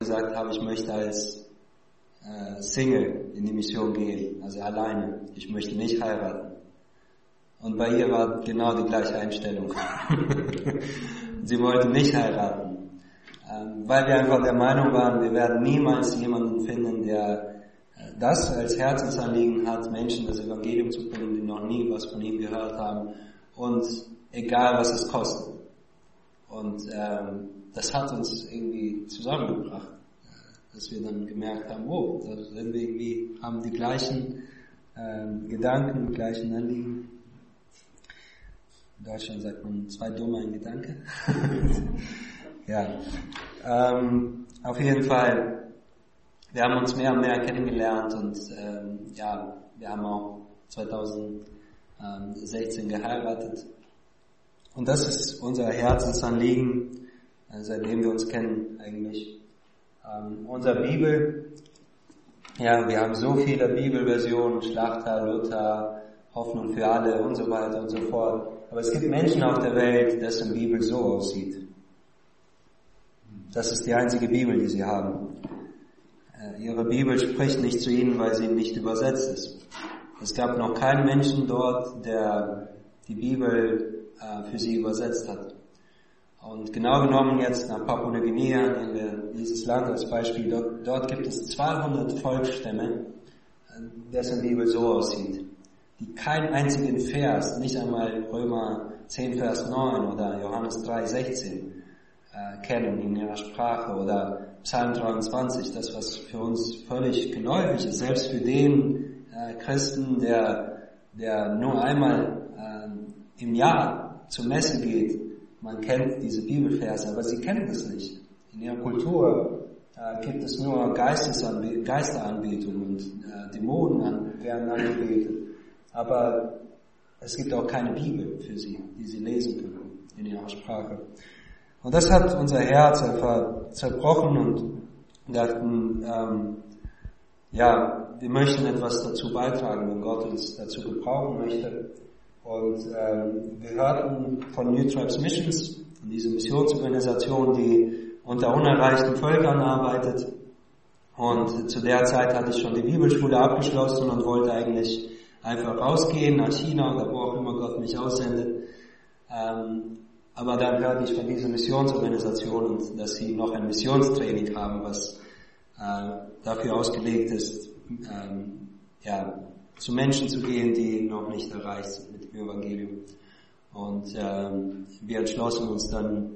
gesagt habe, ich möchte als Single in die Mission gehen, also alleine. Ich möchte nicht heiraten. Und bei ihr war genau die gleiche Einstellung. Sie wollte nicht heiraten, weil wir einfach der Meinung waren, wir werden niemals jemanden finden, der das als Herzensanliegen hat, Menschen das Evangelium zu bringen, die noch nie was von ihm gehört haben, und egal was es kostet. Und das hat uns irgendwie zusammengebracht, dass wir dann gemerkt haben, oh, da sind wir irgendwie, haben die gleichen Gedanken, die gleichen Anliegen. In Deutschland sagt man, zwei Dumme, ein Gedanke. Ja, auf jeden Fall, wir haben uns mehr und mehr kennengelernt und wir haben auch 2016 geheiratet. Und das ist unser Herzensanliegen, seitdem wir uns kennen eigentlich. Unsere Bibel, ja, wir haben so viele Bibelversionen, Schlachter, Luther, Hoffnung für alle und so weiter und so fort. Aber es gibt Menschen auf der Welt, dessen Bibel so aussieht. Das ist die einzige Bibel, die sie haben. Ihre Bibel spricht nicht zu ihnen, weil sie nicht übersetzt ist. Es gab noch keinen Menschen dort, der die Bibel für sie übersetzt hat. Und genau genommen jetzt nach Papua-Neuguinea, nehmen wir dieses Land als Beispiel, dort gibt es 200 Volksstämme, dessen Bibel so aussieht, die keinen einzigen Vers, nicht einmal Römer 10, Vers 9 oder Johannes 3, 16 kennen in ihrer Sprache, oder Psalm 23, das was für uns völlig geläufig ist, selbst für den Christen, der nur einmal im Jahr zur Messe geht. Man kennt diese Bibelverse, aber sie kennen das nicht. In ihrer Kultur gibt es nur Geisteranbetung und Dämonen werden angebetet. Aber es gibt auch keine Bibel für sie, die sie lesen können in ihrer Sprache. Und das hat unser Herz einfach zerbrochen und dachten, wir möchten etwas dazu beitragen, wenn Gott uns dazu gebrauchen möchte. Und wir hörten von New Tribes Missions, von dieser Missionsorganisation, die unter unerreichten Völkern arbeitet. Und zu der Zeit hatte ich schon die Bibelschule abgeschlossen und wollte eigentlich einfach rausgehen nach China oder wo auch immer Gott mich aussendet. Aber dann hörte ich von dieser Missionsorganisation, und dass sie noch ein Missionstraining haben, was dafür ausgelegt ist, zu Menschen zu gehen, die noch nicht erreicht sind mit dem Evangelium. Und wir entschlossen uns dann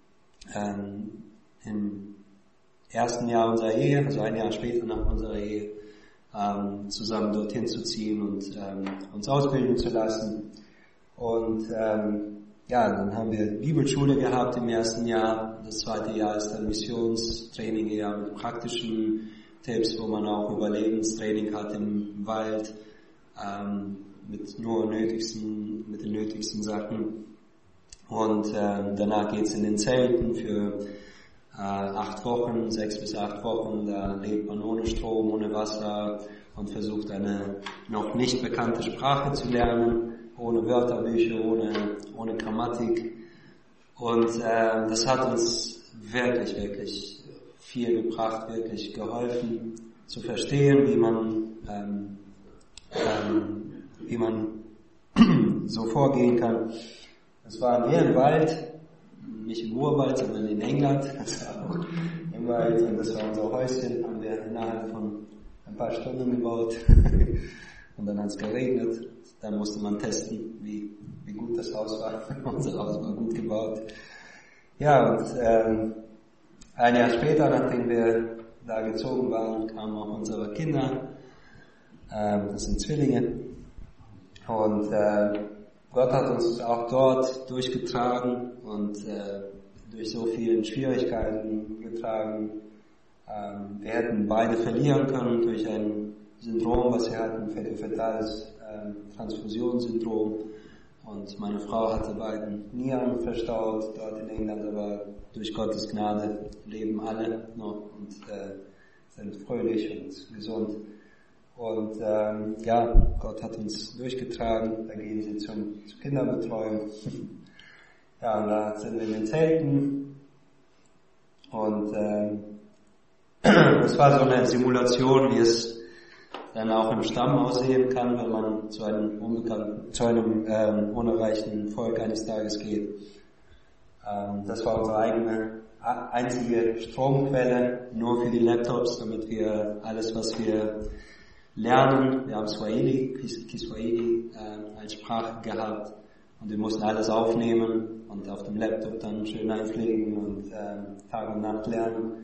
im ersten Jahr unserer Ehe, also ein Jahr später nach unserer Ehe, zusammen dorthin zu ziehen und uns ausbilden zu lassen. Und dann haben wir Bibelschule gehabt im ersten Jahr. Das zweite Jahr ist dann Missionstraining, eher mit praktischen Tipps, wo man auch Überlebenstraining hat im Wald, mit den nötigsten Sachen. Und danach geht's in den Zelten für 8 Wochen, 6 bis 8 Wochen. Da lebt man ohne Strom, ohne Wasser und versucht eine noch nicht bekannte Sprache zu lernen, ohne Wörterbücher, ohne Grammatik. Und das hat uns wirklich, wirklich viel gebracht, wirklich geholfen zu verstehen, wie man so vorgehen kann. Es waren wir im Wald, nicht im Urwald, sondern in England. Das war auch im Wald, und das war unser Häuschen, haben wir innerhalb von ein paar Stunden gebaut. Und dann hat es geregnet. Dann musste man testen, wie gut das Haus war. Unser Haus war gut gebaut. Ja, und ein Jahr später, nachdem wir da gezogen waren, kamen auch unsere Kinder. Das sind Zwillinge. Und Gott hat uns auch dort durchgetragen und durch so viele Schwierigkeiten getragen. Wir hätten beide verlieren können durch ein Syndrom, was wir hatten, fetales Transfusionssyndrom. Und meine Frau hatte beiden Nieren verstaut dort in England, aber durch Gottes Gnade leben alle noch und sind fröhlich und gesund. Und Gott hat uns durchgetragen. Da gehen sie zur Kinderbetreuung. Ja, und da sind wir in den Zelten und es war so eine Simulation, wie es dann auch im Stamm aussehen kann, wenn man zu einem unerreichten Volk eines Tages geht. Das war unsere eigene einzige Stromquelle, nur für die Laptops, damit wir alles, was wir lernen, wir haben Kiswahili als Sprache gehabt und wir mussten alles aufnehmen und auf dem Laptop dann schön einpflegen und Tag und Nacht lernen.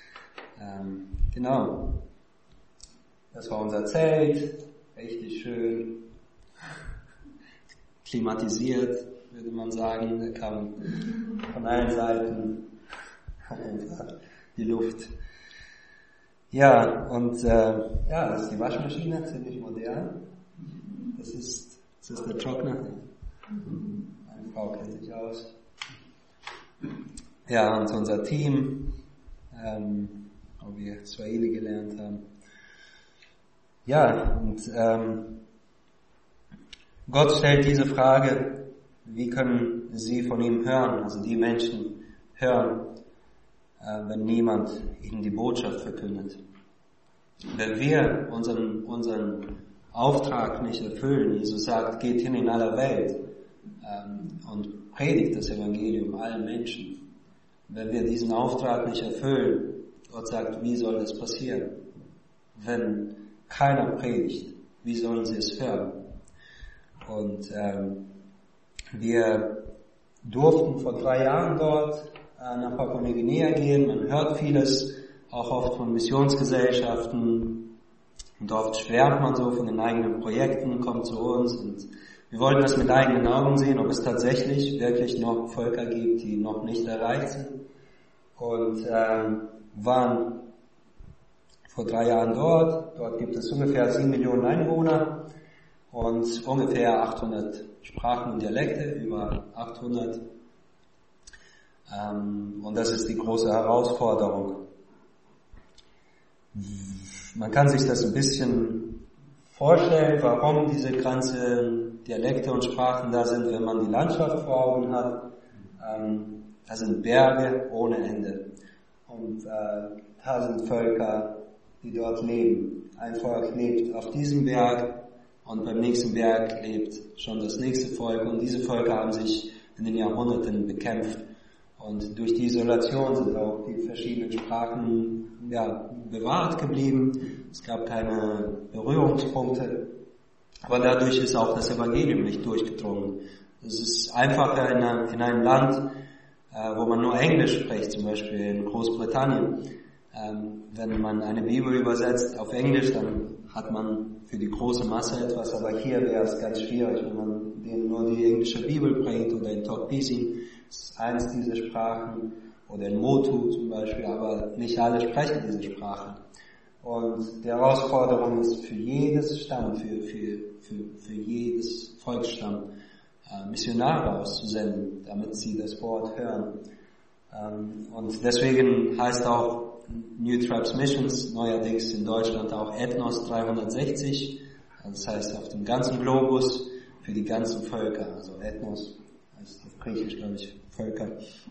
Genau. Das war unser Zelt, richtig schön, klimatisiert, würde man sagen. Da kam von allen Seiten einfach die Luft. Ja, und das ist die Waschmaschine, ziemlich modern. Das ist der Trockner. Meine Frau kennt sich aus. Ja, und unser Team, wo wir Swahili gelernt haben. Ja, und Gott stellt diese Frage, wie können sie von ihm hören, also die Menschen hören, wenn niemand ihnen die Botschaft verkündet. Wenn wir unseren Auftrag nicht erfüllen, Jesus sagt, geht hin in aller Welt und predigt das Evangelium allen Menschen. Wenn wir diesen Auftrag nicht erfüllen, Gott sagt, wie soll das passieren? Wenn keiner predigt, wie sollen sie es hören? Und wir durften vor 3 Jahren dort nach Papua-Neuguinea gehen. Man hört vieles, auch oft von Missionsgesellschaften. Und oft schwärmt man so von den eigenen Projekten, kommt zu uns. Und wir wollten das mit eigenen Augen sehen, ob es tatsächlich wirklich noch Völker gibt, die noch nicht erreicht sind. Und waren vor 3 Jahren dort. Dort gibt es ungefähr 7 Millionen Einwohner und ungefähr 800 Sprachen und Dialekte, über 800. Und das ist die große Herausforderung. Man kann sich das ein bisschen vorstellen, warum diese ganzen Dialekte und Sprachen da sind, wenn man die Landschaft vor Augen hat. Da sind Berge ohne Ende. Und da sind Völker, die dort leben. Ein Volk lebt auf diesem Berg und beim nächsten Berg lebt schon das nächste Volk. Und diese Völker haben sich in den Jahrhunderten bekämpft. Und durch die Isolation sind auch die verschiedenen Sprachen bewahrt geblieben. Es gab keine Berührungspunkte. Aber dadurch ist auch das Evangelium nicht durchgedrungen. Es ist einfacher in einem Land, wo man nur Englisch spricht, zum Beispiel in Großbritannien. Wenn man eine Bibel übersetzt auf Englisch, dann hat man für die große Masse etwas, aber hier wäre es ganz schwierig, wenn man denen nur die englische Bibel bringt oder in Tokpisi, das ist eins dieser Sprachen, oder in Motu zum Beispiel, aber nicht alle sprechen diese Sprache. Und die Herausforderung ist für jedes Stamm, für jedes Volksstamm, Missionare auszusenden, damit sie das Wort hören. Und deswegen heißt auch New Tribes Missions neuerdings in Deutschland auch Ethnos 360, das heißt auf dem ganzen Globus für die ganzen Völker, also Ethnos heißt auf Griechisch, glaube ich, Völker.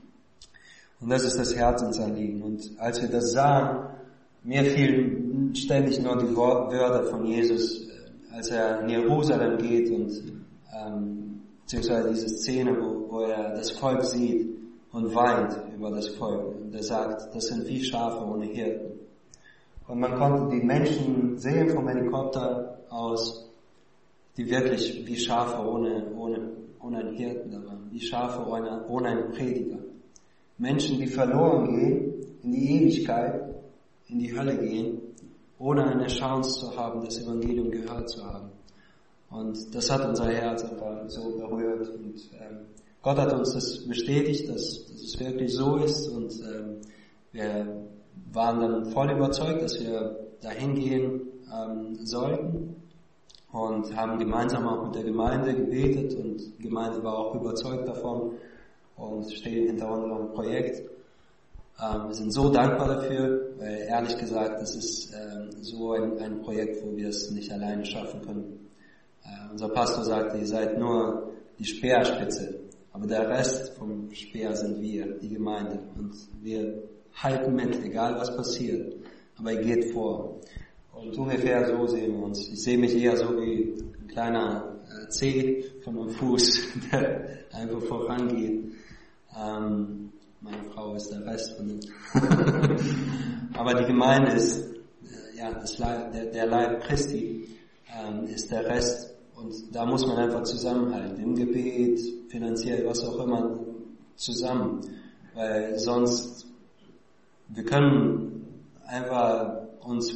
Und das ist das Herzensanliegen. Und als wir das sahen, mir fielen ständig nur die Wörter von Jesus, als er in Jerusalem geht und beziehungsweise diese Szene, wo er das Volk sieht und weint über das Volk. Und er sagt, das sind wie Schafe ohne Hirten. Und man konnte die Menschen sehen vom Helikopter aus, die wirklich wie Schafe ohne einen Hirten da waren, wie Schafe ohne einen Prediger. Menschen, die verloren gehen, in die Ewigkeit, in die Hölle gehen, ohne eine Chance zu haben, das Evangelium gehört zu haben. Und das hat unser Herz einfach so berührt. Und Gott hat uns das bestätigt, dass es wirklich so ist. Und wir waren dann voll überzeugt, dass wir dahin gehen sollten. Und haben gemeinsam auch mit der Gemeinde gebetet. Und die Gemeinde war auch überzeugt davon und stehen hinter unserem Projekt. Wir sind so dankbar dafür, weil ehrlich gesagt, das ist so ein Projekt, wo wir es nicht alleine schaffen können. Unser Pastor sagte, ihr seid nur die Speerspitze, aber der Rest vom Speer sind wir, die Gemeinde. Und wir halten mit, egal was passiert. aber er geht vor. Und ungefähr so sehen wir uns. Ich sehe mich eher so wie ein kleiner Zeh von einem Fuß, der einfach vorangeht. Meine Frau ist der Rest von dem. Aber die Gemeinde ist, der Leib Christi ist der Rest. Und da muss man einfach zusammenhalten. Im Gebet, finanziell, was auch immer, zusammen. Weil sonst, wir können einfach uns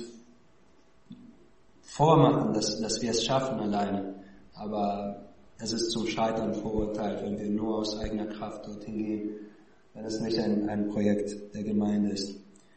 vormachen, dass wir es schaffen alleine. Aber es ist zum Scheitern verurteilt, wenn wir nur aus eigener Kraft dorthin gehen, wenn es nicht ein Projekt der Gemeinde ist.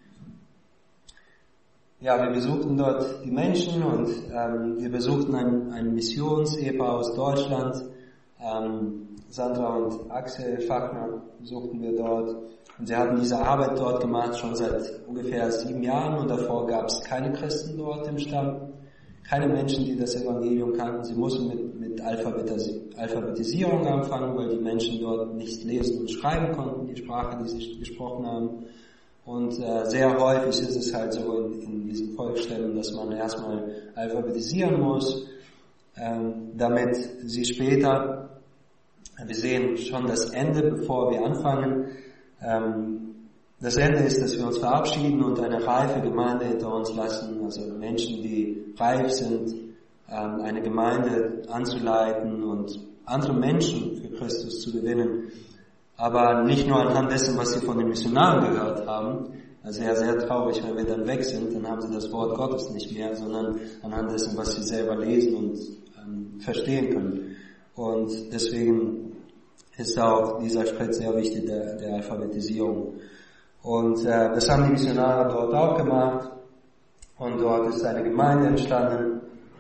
Ja, wir besuchten dort die Menschen und wir besuchten ein Missions-Ehepaar aus Deutschland. Sandra und Axel Fachner besuchten wir dort. Und sie hatten diese Arbeit dort gemacht, schon seit ungefähr 7 Jahren. Und davor gab es keine Christen dort im Stamm. Keine Menschen, die das Evangelium kannten. Sie mussten mit Alphabetisierung anfangen, weil die Menschen dort nicht lesen und schreiben konnten, die Sprache, die sie gesprochen haben. Und sehr häufig ist es halt so in diesen Volksstämmen, dass man erstmal alphabetisieren muss, damit sie später, wir sehen schon das Ende, bevor wir anfangen. Das Ende ist, dass wir uns verabschieden und eine reife Gemeinde hinter uns lassen, also Menschen, die reif sind, eine Gemeinde anzuleiten und andere Menschen für Christus zu gewinnen. Aber nicht nur anhand dessen, was sie von den Missionaren gehört haben. Also sehr, sehr traurig, wenn wir dann weg sind, dann haben sie das Wort Gottes nicht mehr, sondern anhand dessen, was sie selber lesen und verstehen können. Und deswegen ist auch dieser Schritt sehr wichtig, der Alphabetisierung. Und das haben die Missionare dort auch gemacht. Und dort ist eine Gemeinde entstanden.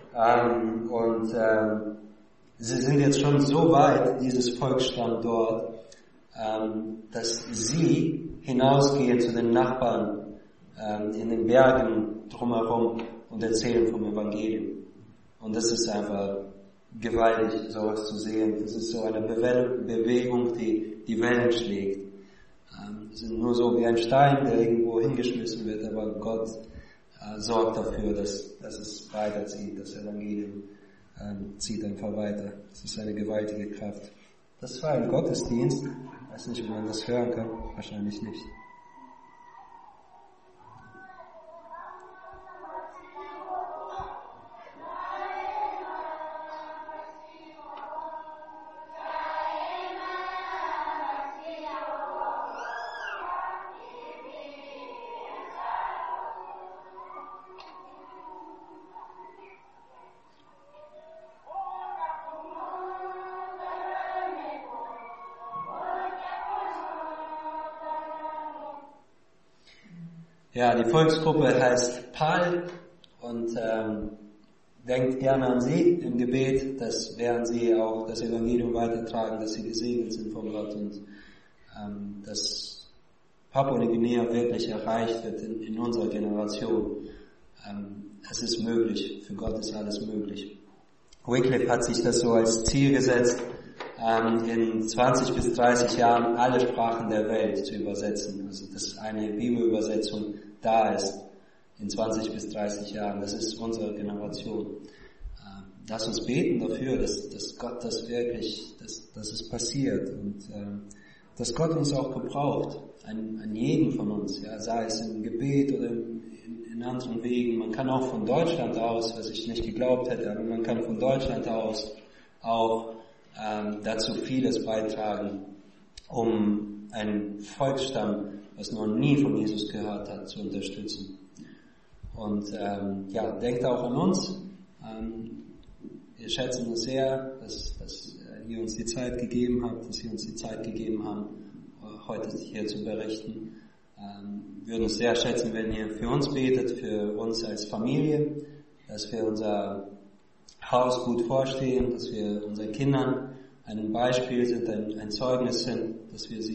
Sie sind jetzt schon so weit, dieses Volksstamm dort, dass sie hinausgehen zu den Nachbarn in den Bergen drumherum und erzählen vom Evangelium. Und das ist einfach gewaltig, sowas zu sehen. Das ist so eine Bewegung, die die Wellen schlägt. Es ist nur so wie ein Stein, der irgendwo hingeschmissen wird, aber Gott sorgt dafür, dass es weiterzieht. Das Evangelium zieht einfach weiter. Das ist eine gewaltige Kraft. Das war ein Gottesdienst. Ich weiß nicht, ob man das hören kann. Wahrscheinlich nicht. Ja, die Volksgruppe heißt PAL und denkt gerne an sie im Gebet, dass während sie auch das Evangelium weitertragen, dass sie gesegnet sind von Gott und dass Papua-Neuguinea wirklich erreicht wird in unserer Generation. Es ist möglich, für Gott ist alles möglich. Wycliffe hat sich das so als Ziel gesetzt, in 20 bis 30 Jahren alle Sprachen der Welt zu übersetzen. Also dass eine Bibelübersetzung da ist in 20 bis 30 Jahren. Das ist unsere Generation. Lass uns beten dafür, dass Gott das wirklich, dass es passiert und dass Gott uns auch gebraucht, an jeden von uns, ja, sei es im Gebet oder in anderen Wegen. Man kann auch von Deutschland aus, was ich nicht geglaubt hätte, aber man kann von Deutschland aus auch dazu vieles beitragen, um einen Volksstamm, was noch nie von Jesus gehört hat, zu unterstützen. Und denkt auch an uns. Wir schätzen es sehr, dass ihr uns die Zeit gegeben habt, dass ihr uns die Zeit gegeben habt, heute hier zu berichten. Wir würden es sehr schätzen, wenn ihr für uns betet, für uns als Familie, dass wir unser Haus gut vorstehen, dass wir unseren Kindern ein Beispiel sind, ein Zeugnis sind, dass wir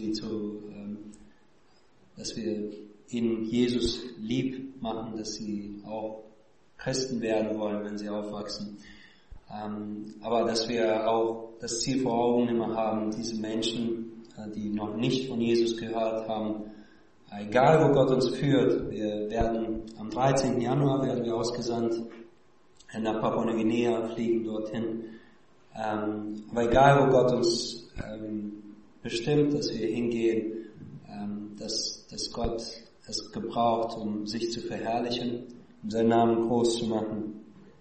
dass wir ihnen Jesus lieb machen, dass sie auch Christen werden wollen, wenn sie aufwachsen. Aber dass wir auch das Ziel vor Augen immer haben, diese Menschen, die noch nicht von Jesus gehört haben, Egal, wo Gott uns führt, wir werden am 13. Januar werden wir ausgesandt nach Papua-Neuguinea, fliegen dorthin. Aber egal, wo Gott uns bestimmt, dass wir hingehen, dass Gott es gebraucht, um sich zu verherrlichen, um seinen Namen groß zu machen.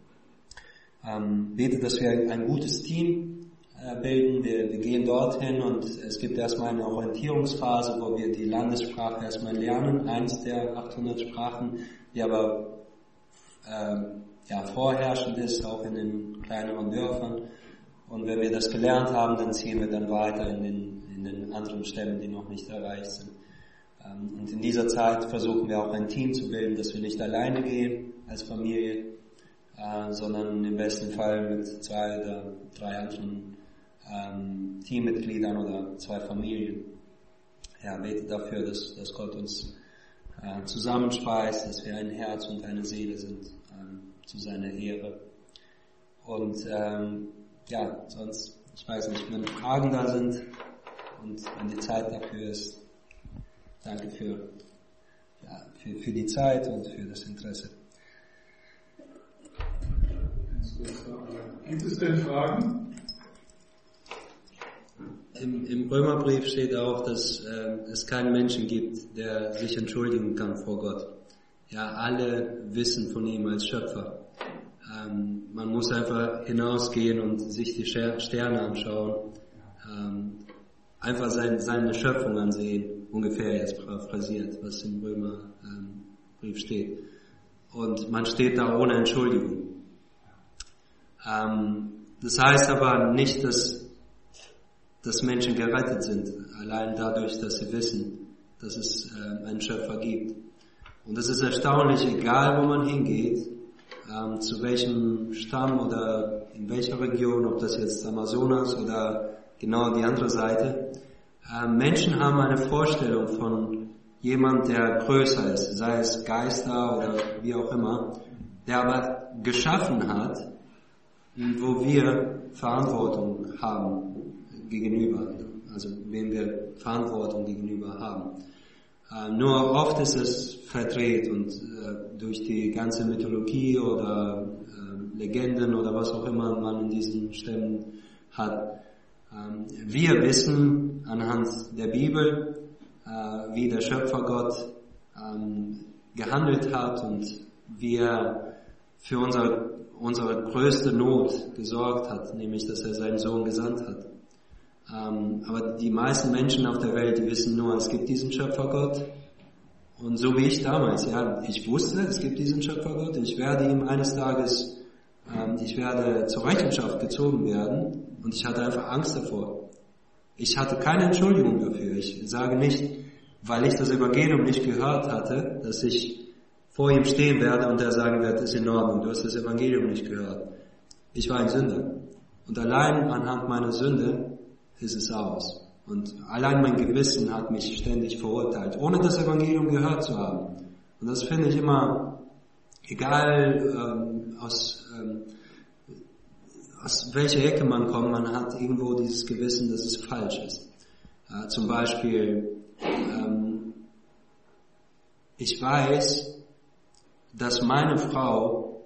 Bete, dass wir ein gutes Team bilden. Wir gehen dorthin und es gibt erstmal eine Orientierungsphase, wo wir die Landessprache erstmal lernen, eins der 800 Sprachen, die aber vorherrschend ist, auch in den kleineren Dörfern. Und wenn wir das gelernt haben, dann ziehen wir dann weiter in den anderen Stämmen, die noch nicht erreicht sind. Und in dieser Zeit versuchen wir auch ein Team zu bilden, dass wir nicht alleine gehen als Familie, sondern im besten Fall mit 2 oder 3 anderen Teammitgliedern oder 2 Familien. Ja, bete dafür, dass Gott uns zusammenspeist, dass wir ein Herz und eine Seele sind zu seiner Ehre. Und sonst, ich weiß nicht, wenn Fragen da sind und wenn die Zeit dafür ist, danke für die Zeit und für das Interesse. Gibt es denn Fragen? Im Römerbrief steht auch, dass es keinen Menschen gibt, der sich entschuldigen kann vor Gott. Ja, alle wissen von ihm als Schöpfer. Man muss einfach hinausgehen und sich die Sterne anschauen, einfach seine Schöpfung ansehen, ungefähr jetzt paraphrasiert, was im Römerbrief steht. Und man steht da ohne Entschuldigung. Das heißt aber nicht, dass Menschen gerettet sind, allein dadurch, dass sie wissen, dass es einen Schöpfer gibt. Und es ist erstaunlich, egal wo man hingeht, zu welchem Stamm oder in welcher Region, ob das jetzt Amazonas oder genau die andere Seite, Menschen haben eine Vorstellung von jemand, der größer ist, sei es Geister oder wie auch immer, der aber geschaffen hat, wo wir Verantwortung haben gegenüber, also wem wir Verantwortung gegenüber haben. Nur oft ist es verdreht und durch die ganze Mythologie oder Legenden oder was auch immer man in diesen Stämmen hat. Wir wissen anhand der Bibel, wie der Schöpfer Gott gehandelt hat und wie er für unsere größte Not gesorgt hat, nämlich dass er seinen Sohn gesandt hat. Aber die meisten Menschen auf der Welt, die wissen nur, es gibt diesen Schöpfergott. Und so wie ich damals, ich wusste, es gibt diesen Schöpfergott. Ich werde ihm eines Tages, ich werde zur Rechenschaft gezogen werden. Und ich hatte einfach Angst davor. Ich hatte keine Entschuldigung dafür. Ich sage nicht, weil ich das Evangelium nicht gehört hatte, dass ich vor ihm stehen werde und er sagen wird, ist in Ordnung, du hast das Evangelium nicht gehört. Ich war ein Sünder. Und allein anhand meiner Sünde ist es aus. Und allein mein Gewissen hat mich ständig verurteilt, ohne das Evangelium gehört zu haben. Und das finde ich immer, egal aus welcher Ecke man kommt, man hat irgendwo dieses Gewissen, dass es falsch ist. Zum Beispiel, ich weiß, dass meine Frau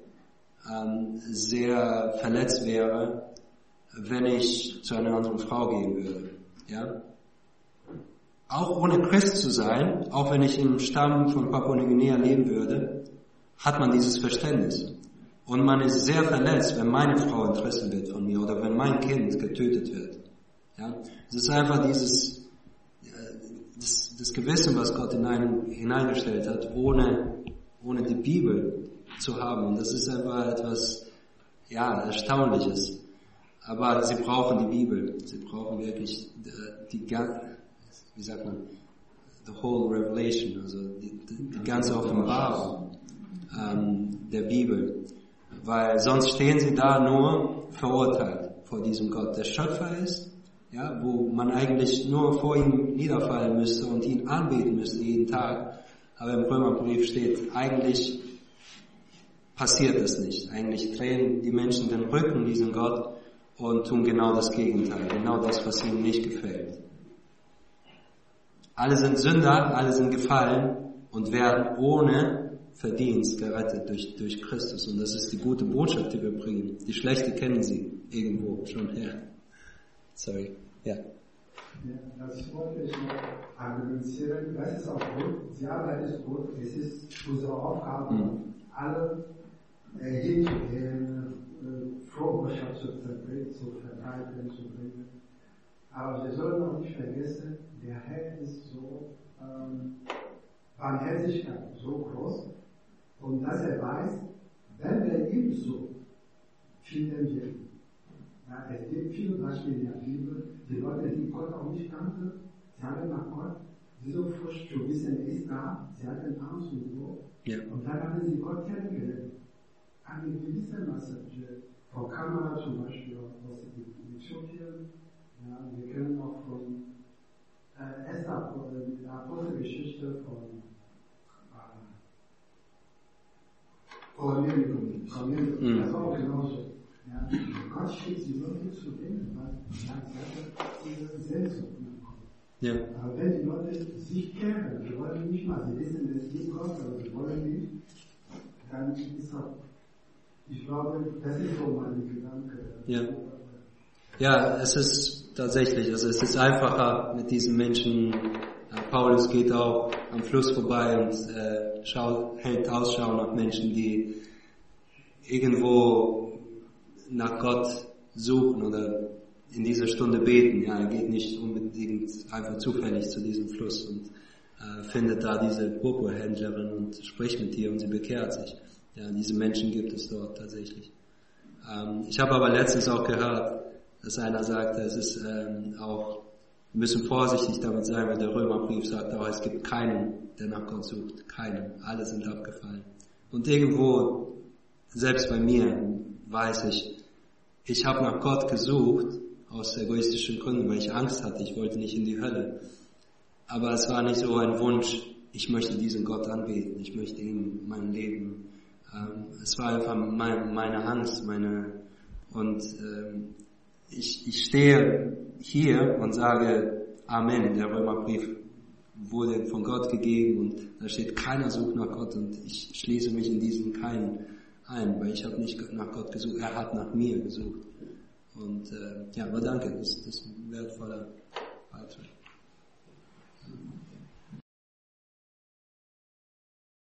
sehr verletzt wäre, wenn ich zu einer anderen Frau gehen würde. Ja? Auch ohne Christ zu sein, auch wenn ich im Stamm von Papua-Neuguinea leben würde, hat man dieses Verständnis. Und man ist sehr verletzt, wenn meine Frau entrissen wird von mir oder wenn mein Kind getötet wird. Ja? Es ist einfach das Gewissen, was Gott hineingestellt hat, ohne die Bibel zu haben. Und das ist einfach etwas, Erstaunliches. Aber sie brauchen die Bibel. Sie brauchen wirklich the whole revelation, also die ganze Offenbarung der Bibel. Weil sonst stehen sie da nur verurteilt vor diesem Gott, der Schöpfer ist, ja, wo man eigentlich nur vor ihm niederfallen müsste und ihn anbeten müsste jeden Tag. Aber im Römerbrief steht, eigentlich passiert das nicht. Eigentlich drehen die Menschen den Rücken diesem Gott und tun genau das Gegenteil, genau das, was ihnen nicht gefällt. Alle sind Sünder, alle sind gefallen und werden ohne Verdienst gerettet durch Christus. Und das ist die gute Botschaft, die wir bringen. Die schlechte kennen Sie irgendwo schon her. Sorry. Ja. Ja, das wollte ich noch argumentieren. Das ist auch gut. Die Arbeit ist gut. Es ist unsere Aufgabe, alle hinzugehen, frohe Botschaft zu verbreiten, zu bringen. Aber wir sollen auch nicht vergessen, der Herr ist so Barmherzigkeit so groß und dass er weiß, wenn wir ihm so finden wir. Ja, es gibt viele Beispiele in der Bibel, die Leute, die Gott auch nicht kannten, sie hatten nach Gott, diese Furcht zu wissen ist da, sie hatten Angst und so. Ja. Und dann haben sie Gott kennengelernt. Eine gewisse Masse von Kamera zum Beispiel aus Äthiopien. Ja, wir kennen auch von Esther, die Apostelgeschichte von Cornelius. Das war auch genauso. Ja, Gott schickt sie Leute zu denen, weil diese Sehnsucht kommt. Ja. Aber wenn die Leute sich kehren, die wollen nicht mal, sie wissen, es ist Gott, aber sie wollen nicht, dann ist auch, ich glaube, das ist so mein Gedanke. Ja. Ja, es ist tatsächlich, also es ist einfacher mit diesen Menschen. Paulus geht auch am Fluss vorbei und hält Ausschau nach Menschen, die irgendwo nach Gott suchen oder in dieser Stunde beten. Ja, er geht nicht unbedingt einfach zufällig zu diesem Fluss und findet da diese Purpurhändlerin und spricht mit ihr und sie bekehrt sich. Ja, diese Menschen gibt es dort tatsächlich. Ich habe aber letztens auch gehört, dass einer sagte, es ist auch, wir müssen vorsichtig damit sein, weil der Römerbrief sagt auch, es gibt keinen, der nach Gott sucht. Keinen. Alle sind abgefallen. Und irgendwo, selbst bei mir, weiß ich habe nach Gott gesucht, aus egoistischen Gründen, weil ich Angst hatte, ich wollte nicht in die Hölle. Aber es war nicht so ein Wunsch, ich möchte diesen Gott anbeten, ich möchte ihm mein Leben. Es war einfach meine Angst, ich stehe hier und sage Amen, der Römerbrief wurde von Gott gegeben und da steht, keiner sucht nach Gott und ich schließe mich in diesen keinen ein, weil ich habe nicht nach Gott gesucht, er hat nach mir gesucht. Und aber danke, das ist ein wertvoller